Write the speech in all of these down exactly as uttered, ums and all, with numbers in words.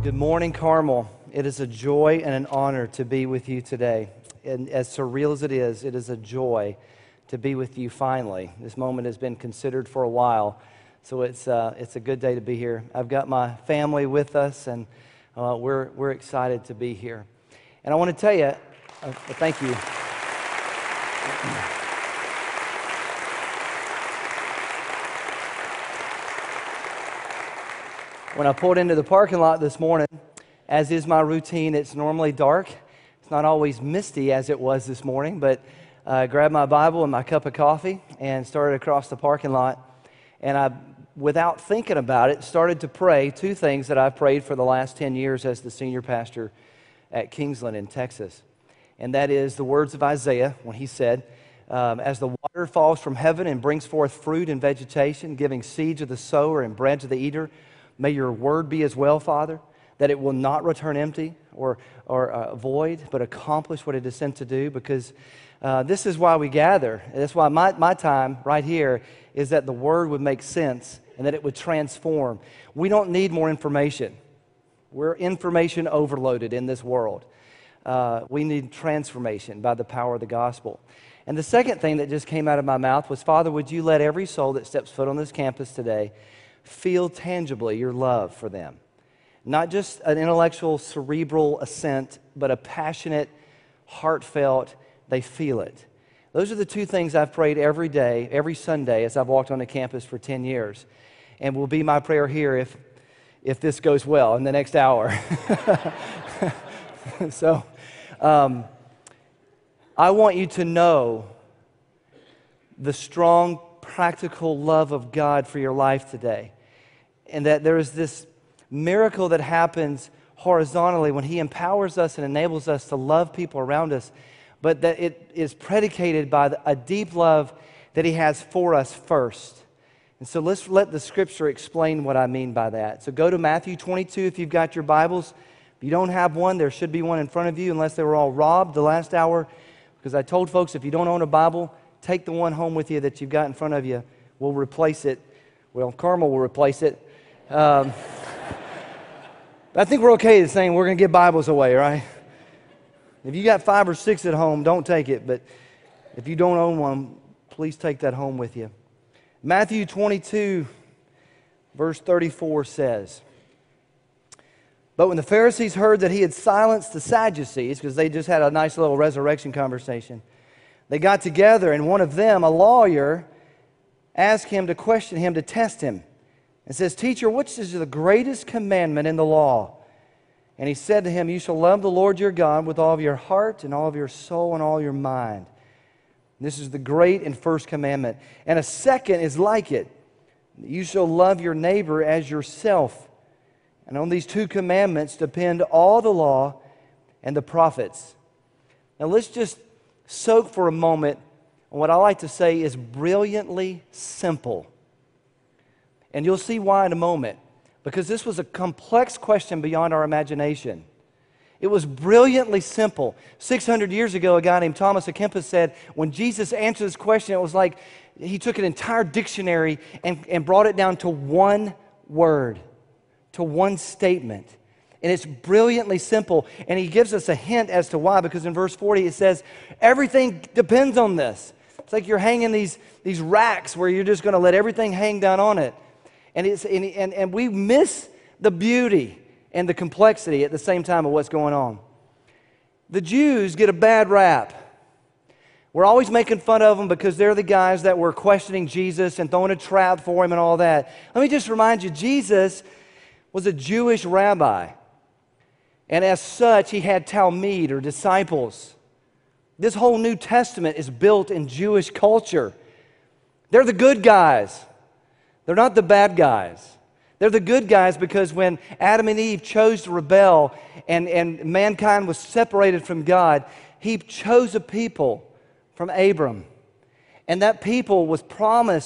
Good morning, Carmel. It is a joy and an honor to be with you today. And as surreal as it is, it is a joy to be with you finally. This moment has been considered for a while, so it's uh, it's a good day to be here. I've got my family with us, and uh, we're we're excited to be here. And I want to tell you, uh, thank you. When I pulled into the parking lot this morning, as is my routine, it's normally dark. It's not always misty as it was this morning, but I grabbed my Bible and my cup of coffee and started across the parking lot. And I, without thinking about it, started to pray two things that I've prayed for the last ten years as the senior pastor at Kingsland in Texas. And that is the words of Isaiah when he said, um, as the water falls from heaven and brings forth fruit and vegetation, giving seed to the sower and bread to the eater, may your word be as well, Father, that it will not return empty or, or uh, void, but accomplish what it is sent to do, because uh, this is why we gather. That's why my, my time right here is that the word would make sense and that it would transform. We don't need more information. We're information overloaded in this world. Uh, we need transformation by the power of the gospel. And the second thing that just came out of my mouth was, Father, would you let every soul that steps foot on this campus today feel tangibly your love for them. Not just an intellectual, cerebral assent, but a passionate, heartfelt, they feel it. Those are the two things I've prayed every day, every Sunday as I've walked on the campus for ten years. And will be my prayer here if, if this goes well in the next hour. so, um, I want you to know the strong, practical love of God for your life today. And that there is this miracle that happens horizontally when He empowers us and enables us to love people around us, but that it is predicated by a deep love that He has for us first. And so let's let the Scripture explain what I mean by that. So go to Matthew twenty-two if you've got your Bibles. If you don't have one, there should be one in front of you, unless they were all robbed the last hour. Because I told folks, if you don't own a Bible, take the one home with you that you've got in front of you. We'll replace it. Well, Carmel will replace it. Um, I think we're okay with saying we're going to give Bibles away, right? If you got five or six at home, don't take it. But if you don't own one, please take that home with you. Matthew twenty-two, verse thirty-four says, but when the Pharisees heard that He had silenced the Sadducees, because they just had a nice little resurrection conversation, they got together, and one of them, a lawyer, asked Him to question Him, to test Him. It says, Teacher, which is the greatest commandment in the law? And He said to him, you shall love the Lord your God with all of your heart and all of your soul and all your mind. This is the great and first commandment. And a second is like it. You shall love your neighbor as yourself. And on these two commandments depend all the law and the prophets. Now let's just soak for a moment on what I like to say is brilliantly simple. And you'll see why in a moment, because this was a complex question beyond our imagination. It was brilliantly simple. six hundred years ago, a guy named Thomas à Kempis said, when Jesus answered this question, it was like he took an entire dictionary and, and brought it down to one word, to one statement. And it's brilliantly simple. And he gives us a hint as to why, because in verse forty it says, everything depends on this. It's like you're hanging these, these racks where you're just going to let everything hang down on it. And, it's, and, and, and we miss the beauty and the complexity at the same time of what's going on. The Jews get a bad rap. We're always making fun of them because they're the guys that were questioning Jesus and throwing a trap for Him and all that. Let me just remind you, Jesus was a Jewish rabbi. And as such, He had Talmud, or disciples. This whole New Testament is built in Jewish culture. They're the good guys. They're not the bad guys. They're the good guys because when Adam and Eve chose to rebel and, and mankind was separated from God, He chose a people from Abram. And that people was promised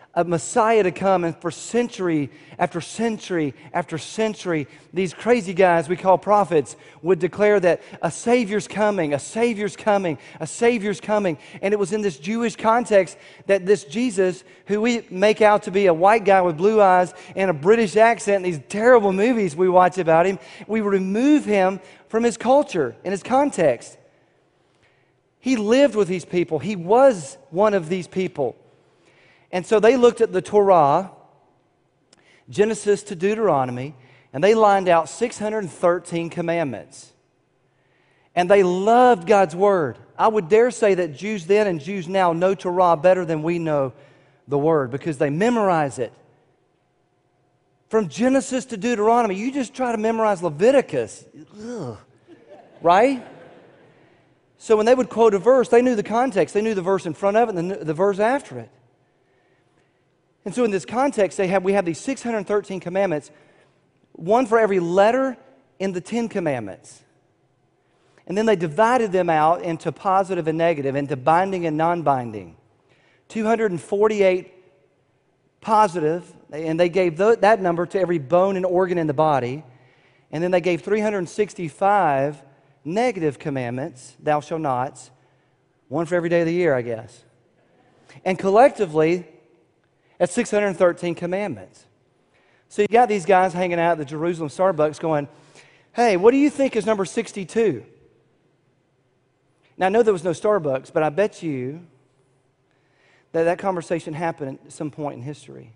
a Messiah to come, and for century after century after century, these crazy guys we call prophets would declare that a Savior's coming, a Savior's coming, a Savior's coming. And it was in this Jewish context that this Jesus, who we make out to be a white guy with blue eyes and a British accent in these terrible movies we watch about him, we remove him from his culture and his context. He lived with these people. He was one of these people. And so they looked at the Torah, Genesis to Deuteronomy, and they lined out six hundred thirteen commandments. And they loved God's Word. I would dare say that Jews then and Jews now know Torah better than we know the Word because they memorize it. From Genesis to Deuteronomy, you just try to memorize Leviticus. Ugh. Right? So when they would quote a verse, they knew the context. They knew the verse in front of it and the, the verse after it. And so in this context, they have, we have these six hundred thirteen commandments, one for every letter in the Ten Commandments. And then they divided them out into positive and negative, into binding and non-binding. two hundred forty-eight positive, and they gave th- that number to every bone and organ in the body. And then they gave three hundred sixty-five negative commandments, thou shalt nots, one for every day of the year, I guess. And collectively, that's six hundred thirteen commandments. So you got these guys hanging out at the Jerusalem Starbucks going, hey, what do you think is number sixty-two? Now, I know there was no Starbucks, but I bet you that that conversation happened at some point in history.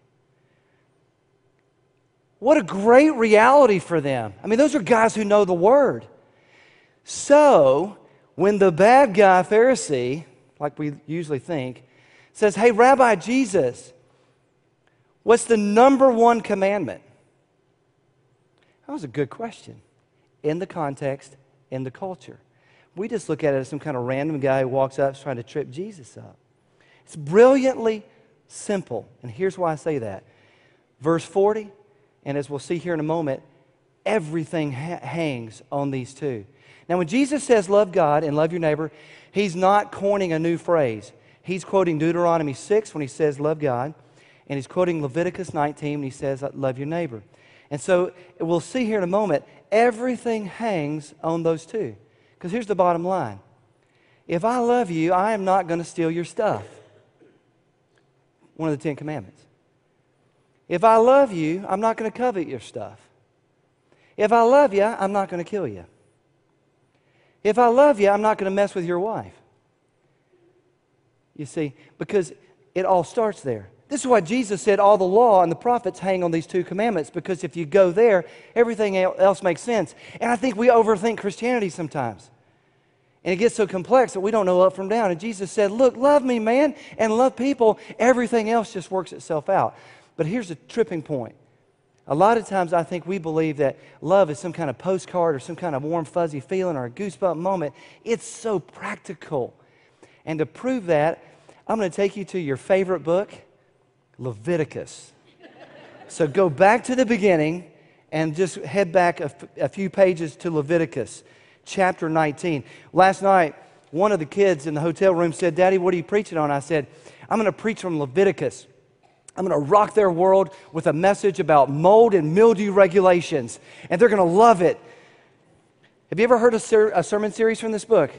What a great reality for them. I mean, those are guys who know the Word. So, when the bad guy Pharisee, like we usually think, says, hey, Rabbi Jesus, what's the number one commandment? That was a good question in the context, in the culture. We just look at it as some kind of random guy who walks up trying to trip Jesus up. It's brilliantly simple, and here's why I say that. Verse forty, and as we'll see here in a moment, everything ha- hangs on these two. Now, when Jesus says love God and love your neighbor, he's not coining a new phrase. He's quoting Deuteronomy six when he says love God, and he's quoting Leviticus nineteen when he says love your neighbor. And so we'll see here in a moment, everything hangs on those two. Because here's the bottom line. If I love you, I am not going to steal your stuff. One of the Ten Commandments. If I love you, I'm not going to covet your stuff. If I love you, I'm not going to kill you. If I love you, I'm not going to mess with your wife. You see, because it all starts there. This is why Jesus said all the law and the prophets hang on these two commandments, because if you go there, everything else makes sense. And I think we overthink Christianity sometimes. And it gets so complex that we don't know up from down. And Jesus said, look, love me, man, and love people. Everything else just works itself out. But here's the tripping point. A lot of times I think we believe that love is some kind of postcard or some kind of warm, fuzzy feeling or a goosebump moment. It's so practical. And to prove that, I'm going to take you to your favorite book, Leviticus. So go back to the beginning and just head back a, f- a few pages to Leviticus, chapter nineteen. Last night, one of the kids in the hotel room said, Daddy, what are you preaching on? I said, I'm going to preach from Leviticus. I'm going to rock their world with a message about mold and mildew regulations, and they're going to love it. Have you ever heard a, ser- a sermon series from this book?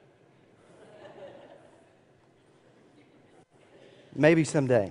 Maybe someday.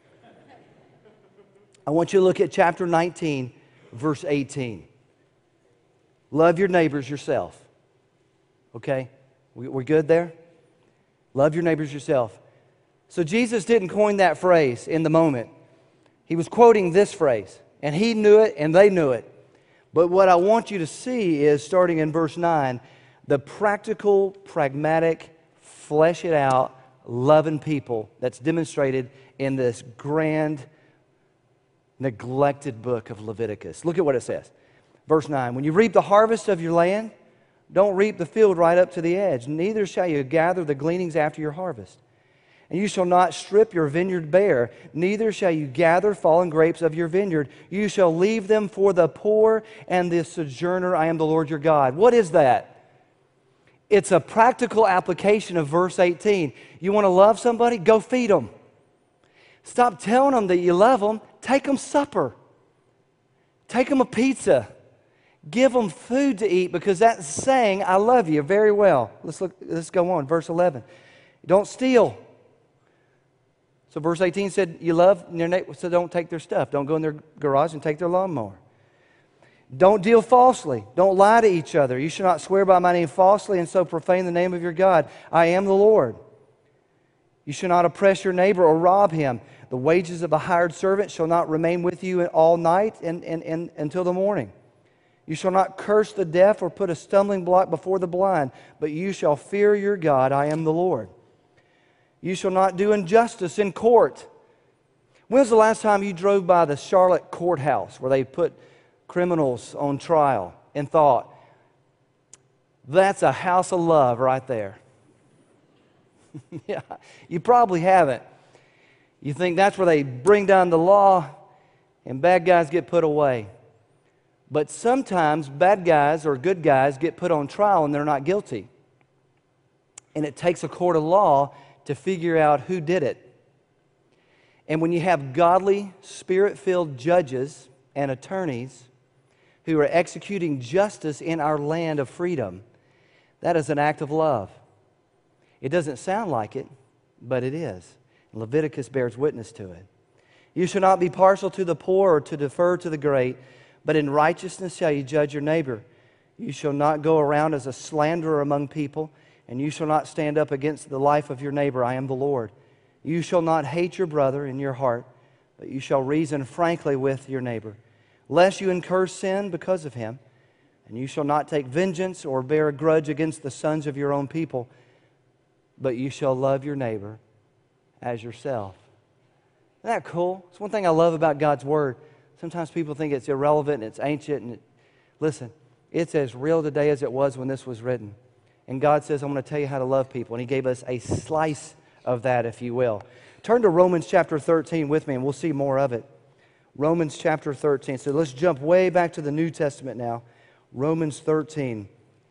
I want you to look at chapter nineteen, verse eighteen. Love your neighbors yourself. Okay? We, we're good there? Love your neighbors yourself. So Jesus didn't coin that phrase in the moment. He was quoting this phrase, and he knew it and they knew it. But what I want you to see is, starting in verse nine, the practical, pragmatic, flesh it out, loving people that's demonstrated in this grand, neglected book of Leviticus. Look at what it says. Verse nine, when you reap the harvest of your land, don't reap the field right up to the edge, neither shall you gather the gleanings after your harvest. And you shall not strip your vineyard bare, neither shall you gather fallen grapes of your vineyard. You shall leave them for the poor and the sojourner. I am the Lord your God. What is that? It's a practical application of verse eighteen. You want to love somebody? Go feed them. Stop telling them that you love them. Take them supper. Take them a pizza. Give them food to eat, because that's saying, I love you very well. Let's look. Let's go on. Verse eleven. Don't steal. So verse eighteen said, you love your neighbor, so don't take their stuff. Don't go in their garage and take their lawnmower. Don't deal falsely. Don't lie to each other. You shall not swear by my name falsely and so profane the name of your God. I am the Lord. You shall not oppress your neighbor or rob him. The wages of a hired servant shall not remain with you all night and, and, and until the morning. You shall not curse the deaf or put a stumbling block before the blind, but you shall fear your God. I am the Lord. You shall not do injustice in court. When was the last time you drove by the Charlotte courthouse where they put criminals on trial and thought, that's a house of love right there? Yeah, you probably haven't. You think that's where they bring down the law and bad guys get put away. But sometimes bad guys or good guys get put on trial and they're not guilty. And it takes a court of law to figure out who did it. And when you have godly, spirit-filled judges and attorneys who are executing justice in our land of freedom, that is an act of love. It doesn't sound like it, but it is. Leviticus bears witness to it. You shall not be partial to the poor or to defer to the great, but in righteousness shall you judge your neighbor. You shall not go around as a slanderer among people, and you shall not stand up against the life of your neighbor. I am the Lord. You shall not hate your brother in your heart, but you shall reason frankly with your neighbor, lest you incur sin because of him. And you shall not take vengeance or bear a grudge against the sons of your own people, but you shall love your neighbor as yourself. Isn't that cool? It's one thing I love about God's Word. Sometimes people think it's irrelevant and it's ancient. And it, listen, it's as real today as it was when this was written. And God says, I'm going to tell you how to love people. And He gave us a slice of that, if you will. Turn to Romans chapter thirteen with me, and we'll see more of it. Romans chapter thirteen. So let's jump way back to the New Testament now. Romans thirteen.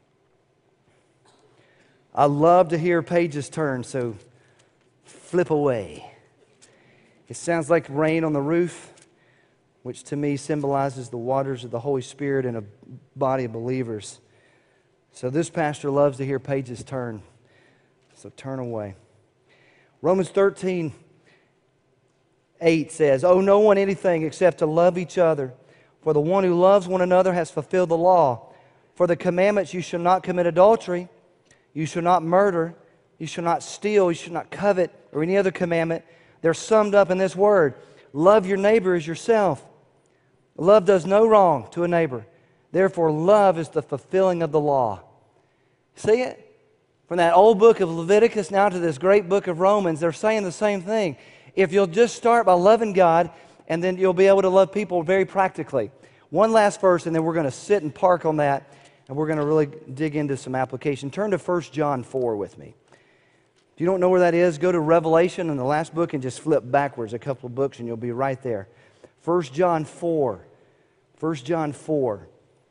I love to hear pages turn, so flip away. It sounds like rain on the roof, which to me symbolizes the waters of the Holy Spirit in a body of believers. So this pastor loves to hear pages turn. So turn away. Romans thirteen, eight says, owe no one anything except to love each other. For the one who loves one another has fulfilled the law. For the commandments, you shall not commit adultery, you shall not murder, you shall not steal, you shall not covet, or any other commandment, they're summed up in this word: love your neighbor as yourself. Love does no wrong to a neighbor. Therefore, love is the fulfilling of the law. See it? From that old book of Leviticus now to this great book of Romans, they're saying the same thing. If you'll just start by loving God, and then you'll be able to love people very practically. One last verse, and then we're going to sit and park on that, and we're going to really dig into some application. Turn to First John four with me. If you don't know where that is, go to Revelation in the last book and just flip backwards a couple of books, and you'll be right there. First John four. First John four.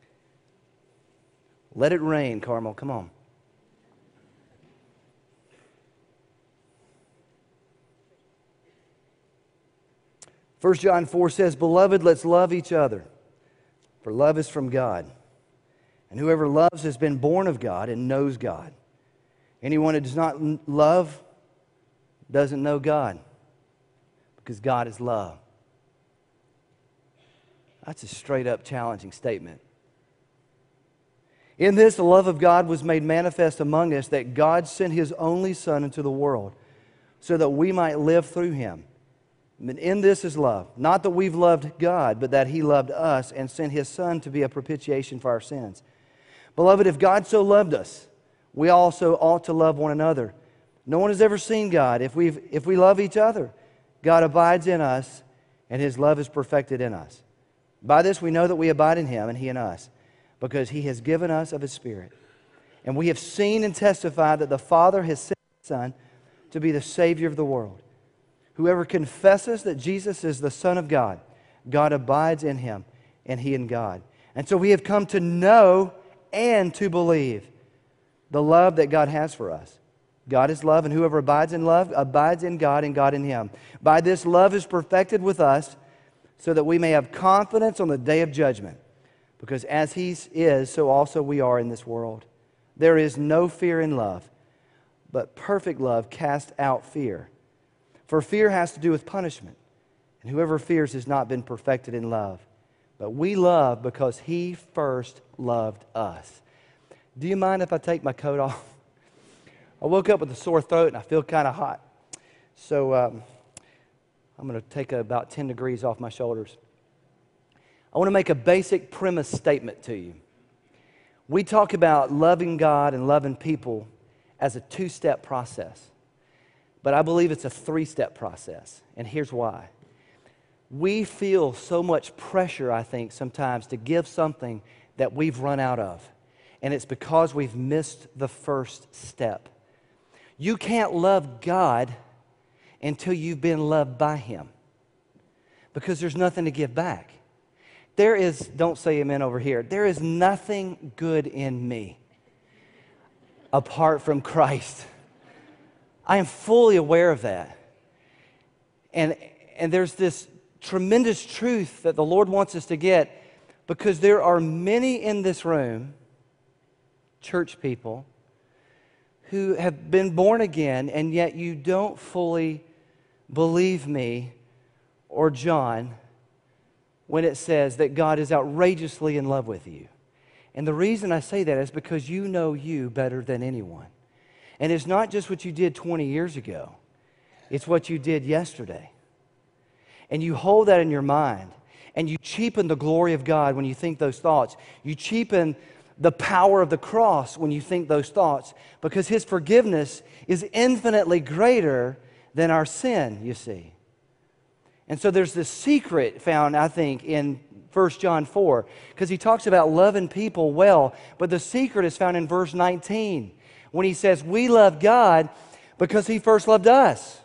Let it rain, Carmel. Come on. First John four says, beloved, let's love each other, for love is from God. And whoever loves has been born of God and knows God. Anyone who does not love doesn't know God, because God is love. That's a straight up challenging statement. In this, the love of God was made manifest among us, that God sent His only Son into the world so that we might live through Him. And in this is love, not that we've loved God, but that He loved us and sent His Son to be a propitiation for our sins. Beloved, if God so loved us, we also ought to love one another. No one has ever seen God. If we if we love each other, God abides in us, and His love is perfected in us. By this we know that we abide in Him and He in us, because He has given us of His Spirit. And we have seen and testified that the Father has sent His Son to be the Savior of the world. Whoever confesses that Jesus is the Son of God, God abides in Him, and He in God. And so we have come to know and to believe the love that God has for us. God is love, and whoever abides in love abides in God, and God in him. By this, love is perfected with us, so that we may have confidence on the day of judgment. Because as he is, so also we are in this world. There is no fear in love, but perfect love casts out fear. For fear has to do with punishment, and whoever fears has not been perfected in love. But we love because he first loved us. Do you mind if I take my coat off? I woke up with a sore throat and I feel kind of hot. So um, I'm going to take about ten degrees off my shoulders. I want to make a basic premise statement to you. We talk about loving God and loving people as a two-step process. But I believe it's a three-step process. And here's why. We feel so much pressure, I think, sometimes to give something that we've run out of. And it's because we've missed the first step. You can't love God until you've been loved by him, because there's nothing to give back. There is, don't say amen over here, there is nothing good in me apart from Christ. I am fully aware of that. And, and there's this tremendous truth that the Lord wants us to get, because there are many in this room, church people, who have been born again, and yet you don't fully believe me or John when it says that God is outrageously in love with you. And the reason I say that is because you know you better than anyone. And it's not just what you did twenty years ago. It's what you did yesterday. And you hold that in your mind, and you cheapen the glory of God when you think those thoughts. You cheapen the power of the cross when you think those thoughts, because his forgiveness is infinitely greater than our sin, you see. And so there's this secret found, I think, in First John four, because he talks about loving people well, but the secret is found in verse nineteen, when he says, we love God because he first loved us.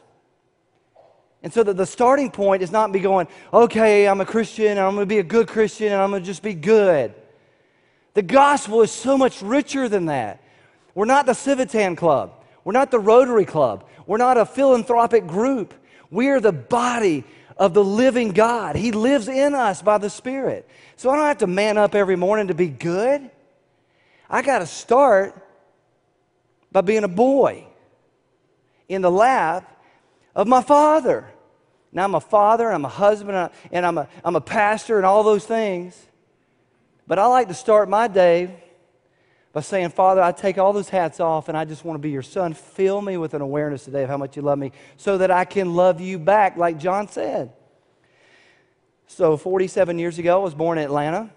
And so that the starting point is not be going, okay, I'm a Christian, and I'm going to be a good Christian, and I'm going to just be good. The gospel is so much richer than that. We're not the Civitan Club. We're not the Rotary Club. We're not a philanthropic group. We are the body of the living God. He lives in us by the Spirit. So I don't have to man up every morning to be good. I got to start by being a boy in the lap of my Father. Now I'm a father, I'm a husband, and I'm a, I'm a pastor and all those things. But I like to start my day by saying, Father, I take all those hats off and I just want to be your son. Fill me with an awareness today of how much you love me so that I can love you back, like John said. So forty-seven years ago, I was born in Atlanta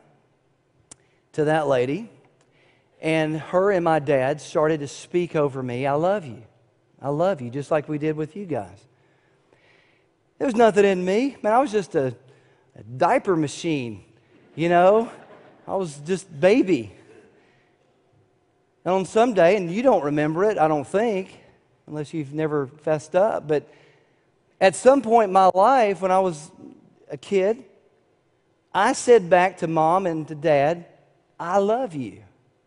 to that lady. And her and my dad started to speak over me, I love you. I love you, just like we did with you guys. There was nothing in me. Man, I was just a, a diaper machine, you know. I was just baby. And on some day, and you don't remember it, I don't think, unless you've never fessed up, but at some point in my life when I was a kid, I said back to Mom and to Dad, I love you.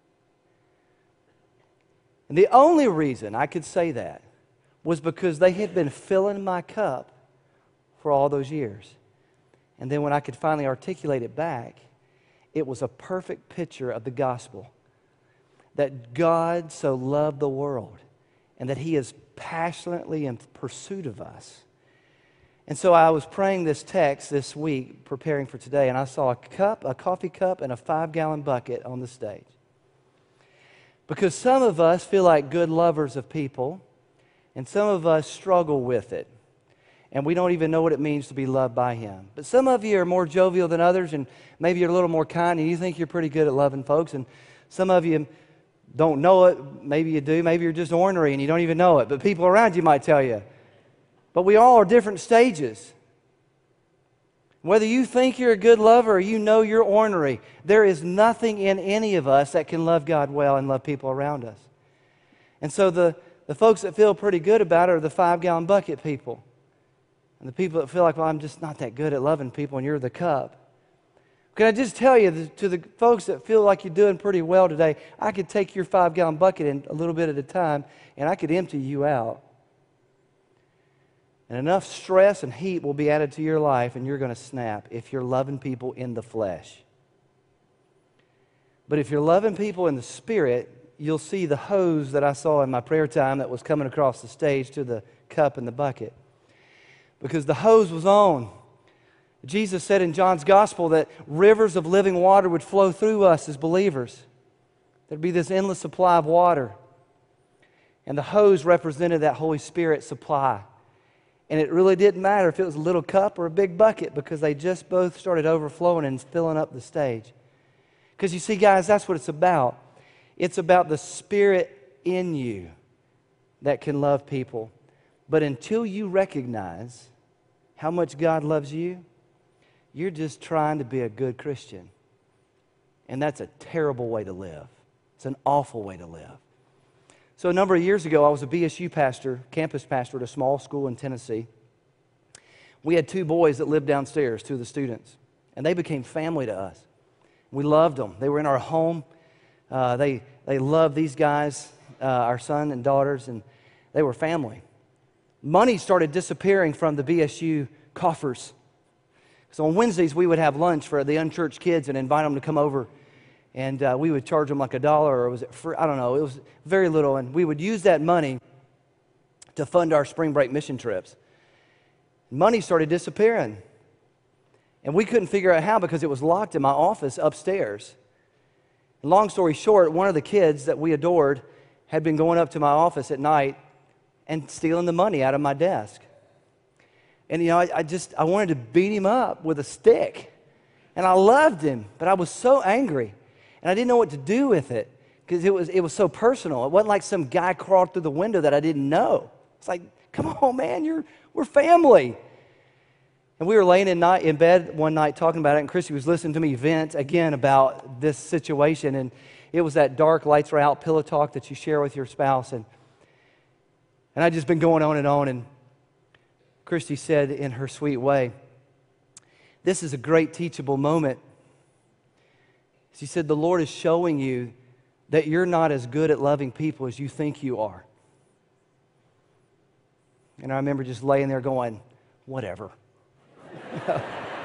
And the only reason I could say that was because they had been filling my cup for all those years. And then when I could finally articulate it back, it was a perfect picture of the gospel. That God so loved the world and that he is passionately in pursuit of us. And so I was praying this text this week, preparing for today, and I saw a cup, a coffee cup, and a five-gallon bucket on the stage. Because some of us feel like good lovers of people, and some of us struggle with it. And we don't even know what it means to be loved by him. But some of you are more jovial than others, and maybe you're a little more kind, and you think you're pretty good at loving folks. And some of you don't know it. Maybe you do. Maybe you're just ornery, and you don't even know it. But people around you might tell you. But we all are different stages. Whether you think you're a good lover or you know you're ornery, there is nothing in any of us that can love God well and love people around us. And so the, the folks that feel pretty good about it are the five-gallon bucket people. And the people that feel like, well, I'm just not that good at loving people, and you're the cup. Can I just tell you, that to the folks that feel like you're doing pretty well today, I could take your five-gallon bucket in a little bit at a time, and I could empty you out. And enough stress and heat will be added to your life, and you're going to snap if you're loving people in the flesh. But if you're loving people in the Spirit, you'll see the hose that I saw in my prayer time that was coming across the stage to the cup and the bucket. Because the hose was on. Jesus said in John's Gospel that rivers of living water would flow through us as believers. There'd be this endless supply of water. And the hose represented that Holy Spirit supply. And it really didn't matter if it was a little cup or a big bucket, because they just both started overflowing and filling up the stage. Because you see, guys, that's what it's about. It's about the Spirit in you that can love people. But until you recognize how much God loves you, you're just trying to be a good Christian. And that's a terrible way to live. It's an awful way to live. So a number of years ago, I was a B S U pastor, campus pastor at a small school in Tennessee. We had two boys that lived downstairs, two of the students, and they became family to us. We loved them. They were in our home. Uh, they, they loved these guys, uh, our son and daughters, and they were family. Money started disappearing from the B S U coffers. So on Wednesdays, we would have lunch for the unchurched kids and invite them to come over. And uh, we would charge them like a dollar, or was it free? I don't know. It was very little. And we would use that money to fund our spring break mission trips. Money started disappearing. And we couldn't figure out how, because it was locked in my office upstairs. And long story short, one of the kids that we adored had been going up to my office at night and stealing the money out of my desk. And, you know, I, I just, I wanted to beat him up with a stick. And I loved him, but I was so angry. And I didn't know what to do with it, because it was, it was so personal. It wasn't like some guy crawled through the window that I didn't know. It's like, come on, man, you're, we're family. And we were laying in, night, in bed one night talking about it, and Christy was listening to me vent again about this situation. And it was that dark, lights are out pillow talk that you share with your spouse. And, and I'd just been going on and on, and Christy said in her sweet way, "This is a great teachable moment." She said, "The Lord is showing you that you're not as good at loving people as you think you are." And I remember just laying there going, whatever. But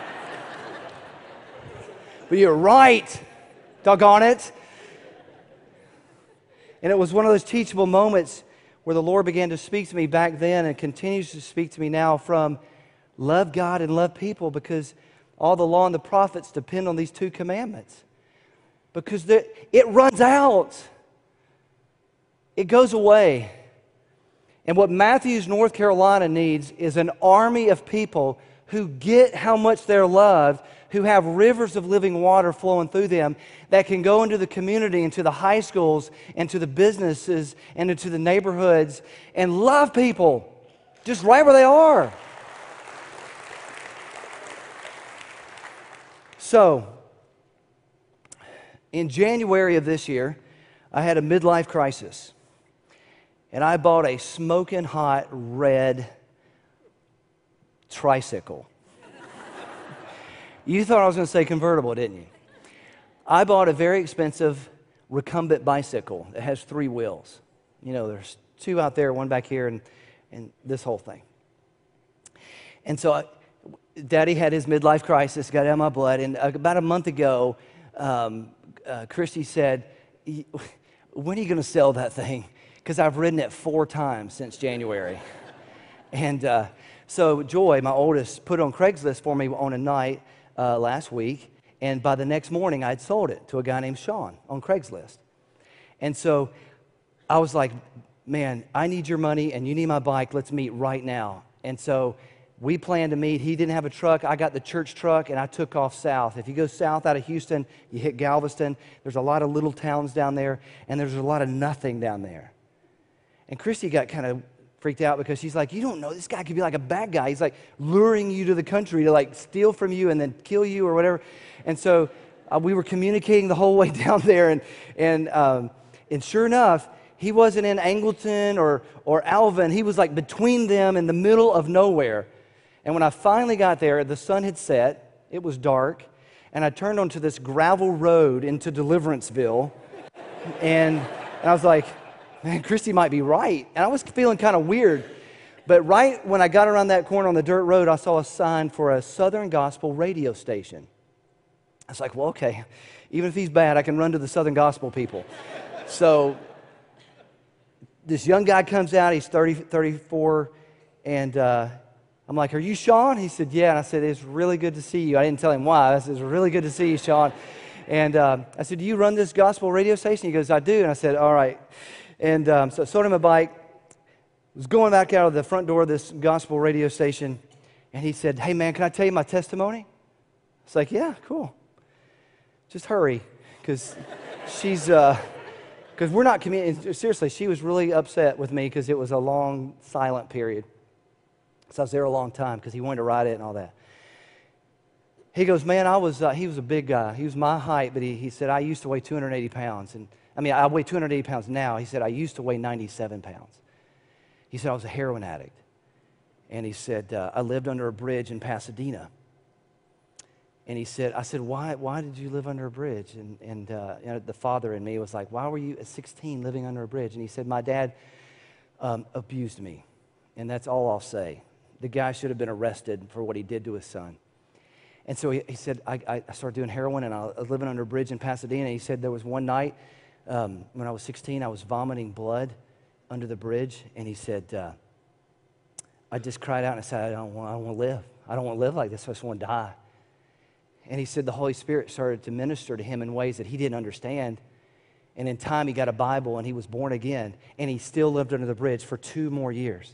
you're right, doggone it. And it was one of those teachable moments where the Lord began to speak to me back then and continues to speak to me now from love God and love people, because all the law and the prophets depend on these two commandments. Because it runs out. It goes away. And what Matthews, North Carolina needs is an army of people who get how much they're loved, who have rivers of living water flowing through them, that can go into the community, into the high schools, into the businesses, and into the neighborhoods, and love people just right where they are. So, in January of this year, I had a midlife crisis. And I bought a smoking hot red tricycle. You thought I was going to say convertible, didn't you? I bought a very expensive recumbent bicycle that has three wheels. You know, there's two out there, one back here, and, and this whole thing. And so I, Daddy had his midlife crisis, got out of my blood, and about a month ago, um, uh, Christy said, "When are you going to sell that thing? Because I've ridden it four times since January." And uh, so Joy, my oldest, put it on Craigslist for me on a night uh, last week. And by the next morning, I'd sold it to a guy named Sean on Craigslist. And so I was like, man, I need your money and you need my bike. Let's meet right now. And so we planned to meet. He didn't have a truck. I got the church truck, and I took off south. If you go south out of Houston, you hit Galveston. There's a lot of little towns down there, and there's a lot of nothing down there. And Christy got kind of freaked out because she's like, you don't know, this guy could be like a bad guy. He's like luring you to the country to like steal from you and then kill you or whatever. And so uh, we were communicating the whole way down there. And and um, and sure enough, he wasn't in Angleton or, or Alvin. He was like between them in the middle of nowhere. And when I finally got there, the sun had set. It was dark. and I turned onto this gravel road into Deliveranceville, and, and I was like, man, Christy might be right. And I was feeling kind of weird. But right when I got around that corner on the dirt road, I saw a sign for a Southern Gospel radio station. I was like, well, okay, even if he's bad, I can run to the Southern Gospel people. So this young guy comes out, he's thirty, thirty-four, and uh, I'm like, are you Sean? He said, yeah. And I said, it's really good to see you. I didn't tell him why. I said, it's really good to see you, Sean. And uh, I said, do you run this gospel radio station? He goes, I do. And I said, all right. And um, so I sold him a bike, was going back out of the front door of this gospel radio station, and he said, hey, man, can I tell you my testimony? I was like, yeah, cool. Just hurry, because she's, because uh, we're not communicating. Seriously, she was really upset with me because it was a long, silent period. So I was there a long time because he wanted to ride it and all that. He goes, man, I was, uh, he was a big guy. He was my height, but he, he said, I used to weigh two hundred eighty pounds. And I mean, I weigh two hundred eighty pounds now. He said, I used to weigh ninety-seven pounds. He said, I was a heroin addict. And he said, uh, I lived under a bridge in Pasadena. And he said, I said, why, why did you live under a bridge? And, and uh, you know, the father in me was like, why were you at sixteen living under a bridge? And he said, my dad um, abused me. And that's all I'll say. The guy should have been arrested for what he did to his son. And so he, he said, I, I started doing heroin, and I was living under a bridge in Pasadena. He said there was one night um, when I was sixteen, I was vomiting blood under the bridge. And he said, uh, I just cried out and I said, I don't want, I don't want to live. I don't want to live like this. I just want to die. And he said the Holy Spirit started to minister to him in ways that he didn't understand. And in time, he got a Bible, and he was born again. And he still lived under the bridge for two more years.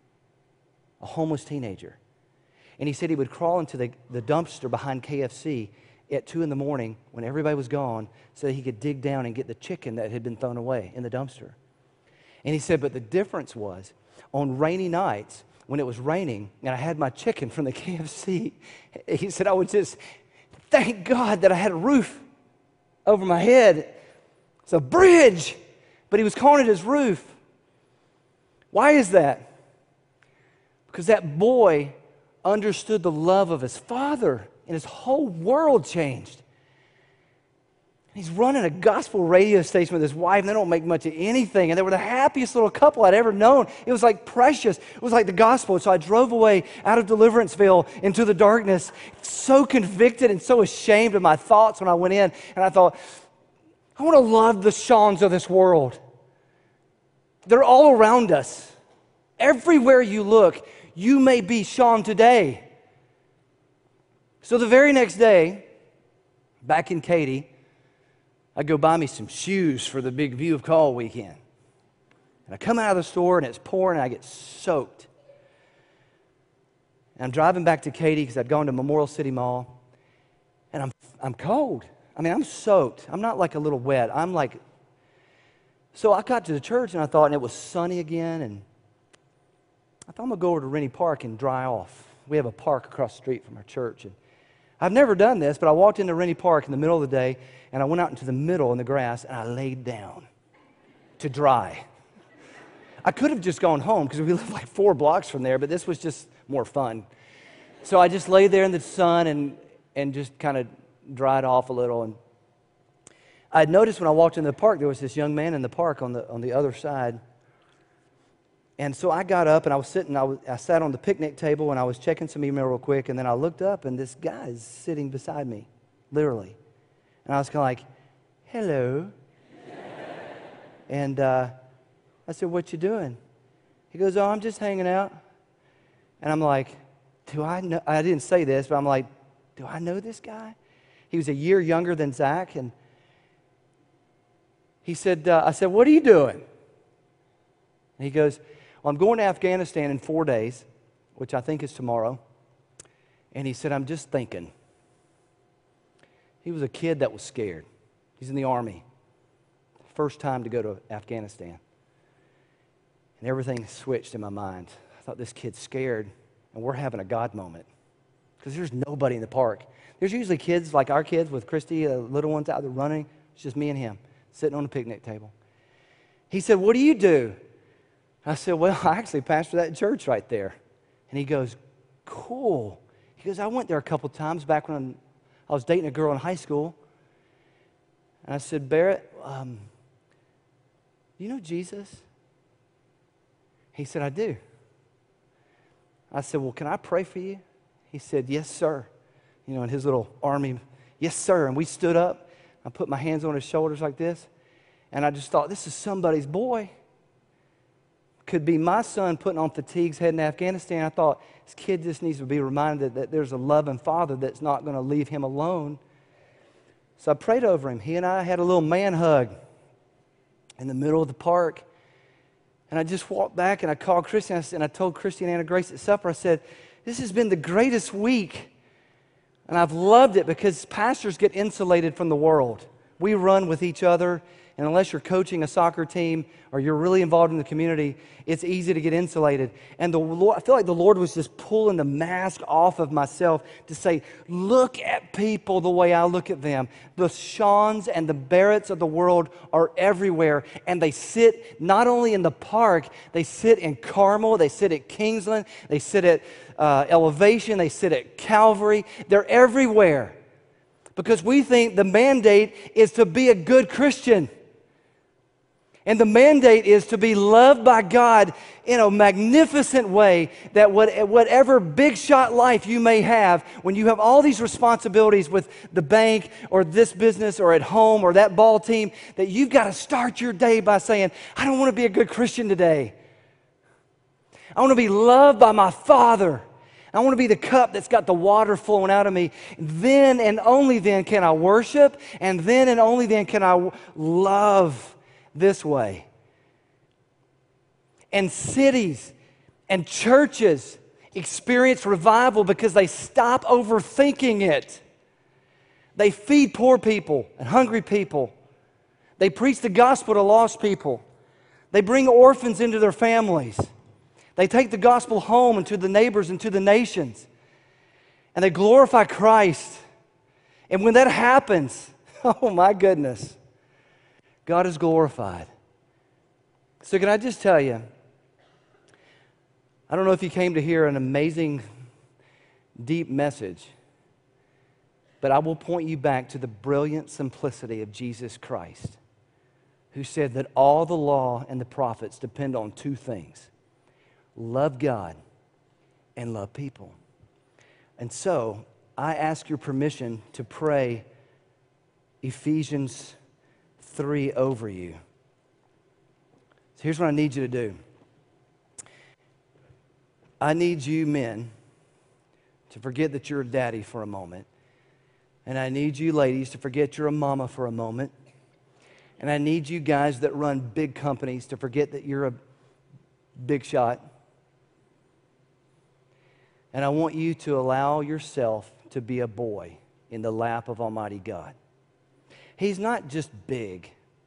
A homeless teenager. And he said he would crawl into the, the dumpster behind K F C at two in the morning when everybody was gone so that he could dig down and get the chicken that had been thrown away in the dumpster. And he said, but the difference was on rainy nights when it was raining and I had my chicken from the K F C, he said, I would just thank God that I had a roof over my head. It's a bridge, but he was calling it his roof. Why is that? Because that boy understood the love of his father, and his whole world changed. He's running a gospel radio station with his wife, and they don't make much of anything, and they were the happiest little couple I'd ever known. It was like precious. It was like the gospel. So I drove away out of Deliveranceville into the darkness, so convicted and so ashamed of my thoughts when I went in, and I thought, I want to love the Seans of this world. They're all around us. Everywhere you look, you may be Sean today. So the very next day, back in Katy, I go buy me some shoes for the big View of Call weekend. And I come out of the store, and it's pouring, and I get soaked. And I'm driving back to Katy because I'd gone to Memorial City Mall, and I'm, I'm cold. I mean, I'm soaked. I'm not like a little wet. I'm like, so I got to the church, and I thought, and it was sunny again, and I thought I'm going to go over to Rennie Park and dry off. We have a park across the street from our church. And I've never done this, but I walked into Rennie Park in the middle of the day, and I went out into the middle in the grass, and I laid down to dry. I could have just gone home because we live like four blocks from there, but this was just more fun. So I just laid there in the sun and, and just kind of dried off a little. And I had noticed when I walked into the park, there was this young man in the park on the, on the other side. And so I got up, and I was sitting, I, was, I sat on the picnic table, and I was checking some email real quick, and then I looked up, and this guy is sitting beside me, literally. And I was kind of like, hello. and uh, I said, what you doing? He goes, oh, I'm just hanging out. And I'm like, do I know? I didn't say this, but I'm like, do I know this guy? He was a year younger than Zach, and he said, uh, I said, what are you doing? And he goes, well, I'm going to Afghanistan in four days, which I think is tomorrow. And he said, I'm just thinking. He was a kid that was scared. He's in the Army. First time to go to Afghanistan. And everything switched in my mind. I thought, this kid's scared, and we're having a God moment. Because there's nobody in the park. There's usually kids like our kids with Christy, the little ones out there running. It's just me and him sitting on a picnic table. He said, what do you do? I said, well, I actually pastor that church right there. And he goes, cool. He goes, I went there a couple times back when I was dating a girl in high school. And I said, Barrett, um, you know Jesus? He said, I do. I said, well, can I pray for you? He said, yes, sir. You know, in his little army, yes, sir. And we stood up. I put my hands on his shoulders like this. And I just thought, this is somebody's boy. Could be my son putting on fatigues heading to Afghanistan. I thought, this kid just needs to be reminded that there's a loving father that's not going to leave him alone. So I prayed over him. He and I had a little man hug in the middle of the park. And I just walked back and I called Christy and I, and I told Christy and Anna Grace at supper, I said, this has been the greatest week. And I've loved it because pastors get insulated from the world. We run with each other. And unless you're coaching a soccer team or you're really involved in the community, it's easy to get insulated. And the Lord, I feel like the Lord was just pulling the mask off of myself to say, look at people the way I look at them. The Seans and the Barretts of the world are everywhere. And they sit not only in the park, they sit in Carmel, they sit at Kingsland, they sit at uh, Elevation, they sit at Calvary. They're everywhere. Because we think the mandate is to be a good Christian. And the mandate is to be loved by God in a magnificent way, that whatever big shot life you may have, when you have all these responsibilities with the bank or this business or at home or that ball team, that you've got to start your day by saying, I don't want to be a good Christian today. I want to be loved by my Father. I want to be the cup that's got the water flowing out of me. Then and only then can I worship, and then and only then can I love this way. And cities and churches experience revival because they stop overthinking it. They feed poor people and hungry people. They preach the gospel to lost people. They bring orphans into their families. They take the gospel home and to the neighbors and to the nations. And they glorify Christ. And when that happens, oh my goodness, God is glorified. So can I just tell you, I don't know if you came to hear an amazing, deep message, but I will point you back to the brilliant simplicity of Jesus Christ, who said that all the law and the prophets depend on two things: love God and love people. And so I ask your permission to pray Ephesians three over you. So here's what I need you to do. I need you men to forget that you're a daddy for a moment. And I need you ladies to forget you're a mama for a moment. And I need you guys that run big companies to forget that you're a big shot. And I want you to allow yourself to be a boy in the lap of Almighty God. He's not just big.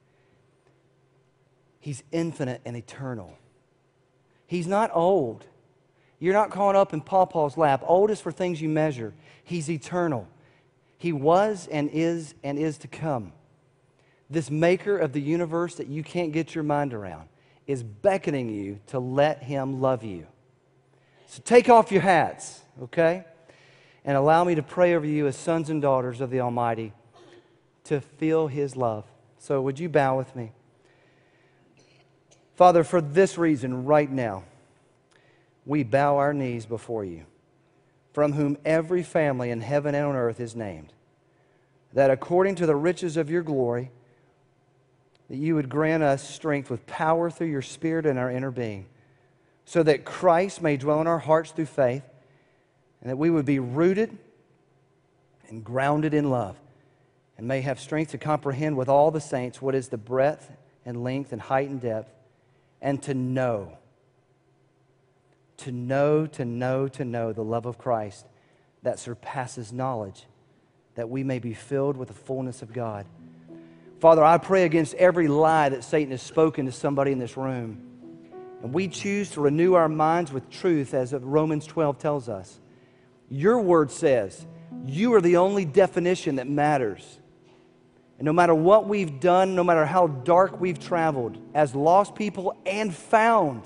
He's infinite and eternal. He's not old. You're not caught up in Pawpaw's lap. Old is for things you measure. He's eternal. He was and is and is to come. This maker of the universe that you can't get your mind around is beckoning you to let Him love you. So take off your hats, okay? And allow me to pray over you as sons and daughters of the Almighty to feel His love. So would you bow with me? Father, for this reason right now, we bow our knees before you, from whom every family in heaven and on earth is named, that according to the riches of your glory, that you would grant us strength with power through your Spirit in our inner being, so that Christ may dwell in our hearts through faith, and that we would be rooted and grounded in love, and may have strength to comprehend with all the saints what is the breadth and length and height and depth, and to know, to know, to know, to know the love of Christ that surpasses knowledge, that we may be filled with the fullness of God. Father, I pray against every lie that Satan has spoken to somebody in this room. And we choose to renew our minds with truth, as Romans twelve tells us. Your word says you are the only definition that matters. And no matter what we've done, no matter how dark we've traveled as lost people and found,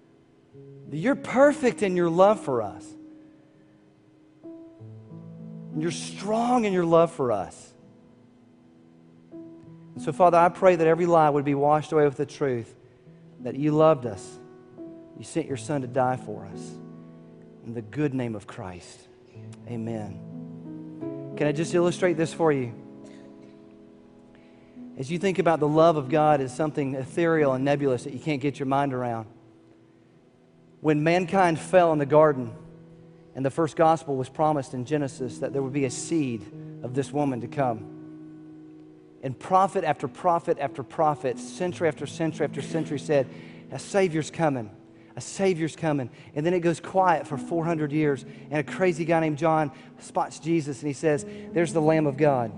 you're perfect in your love for us. And you're strong in your love for us. And so, Father, I pray that every lie would be washed away with the truth that you loved us. You sent your Son to die for us. In the good name of Christ. Amen. Can I just illustrate this for you? As you think about the love of God as something ethereal and nebulous that you can't get your mind around, when mankind fell in the garden and the first gospel was promised in Genesis that there would be a seed of this woman to come, and prophet after prophet after prophet, century after century after century said, a Savior's coming, a Savior's coming. And then it goes quiet for four hundred years, and a crazy guy named John spots Jesus, and he says, there's the Lamb of God.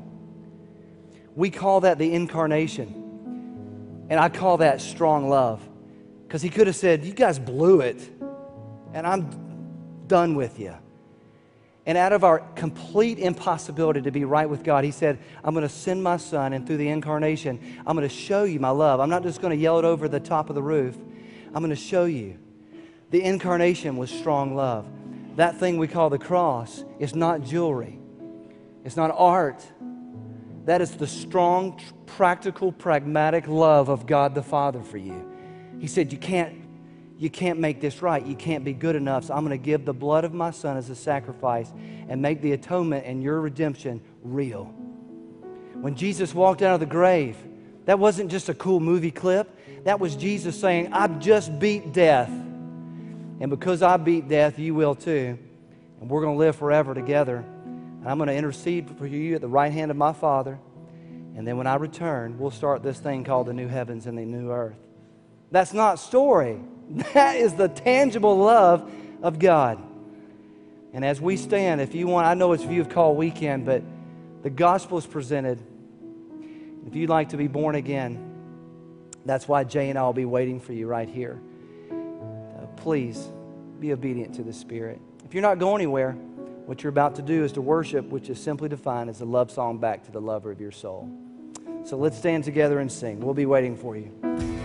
We call that the incarnation, and I call that strong love, because he could have said, you guys blew it, and I'm done with you. And out of our complete impossibility to be right with God, he said, I'm going to send my Son, and through the incarnation, I'm going to show you my love. I'm not just going to yell it over the top of the roof. I'm going to show you. The incarnation was strong love. That thing we call the cross is not jewelry. It's not art. That is the strong, practical, pragmatic love of God the Father for you. He said, you can't, you can't make this right. You can't be good enough. So I'm going to give the blood of my Son as a sacrifice and make the atonement and your redemption real. When Jesus walked out of the grave, that wasn't just a cool movie clip. That was Jesus saying, I've just beat death. And because I beat death, you will too. And we're going to live forever together. And I'm going to intercede for you at the right hand of my Father. And then when I return, we'll start this thing called the new heavens and the new earth. That's not story. That is the tangible love of God. And as we stand, if you want, I know it's View of Call weekend, but the gospel is presented. If you'd like to be born again, that's why Jay and I will be waiting for you right here. Uh, please be obedient to the Spirit. If you're not going anywhere, what you're about to do is to worship, which is simply defined as a love song back to the lover of your soul. So let's stand together and sing. We'll be waiting for you.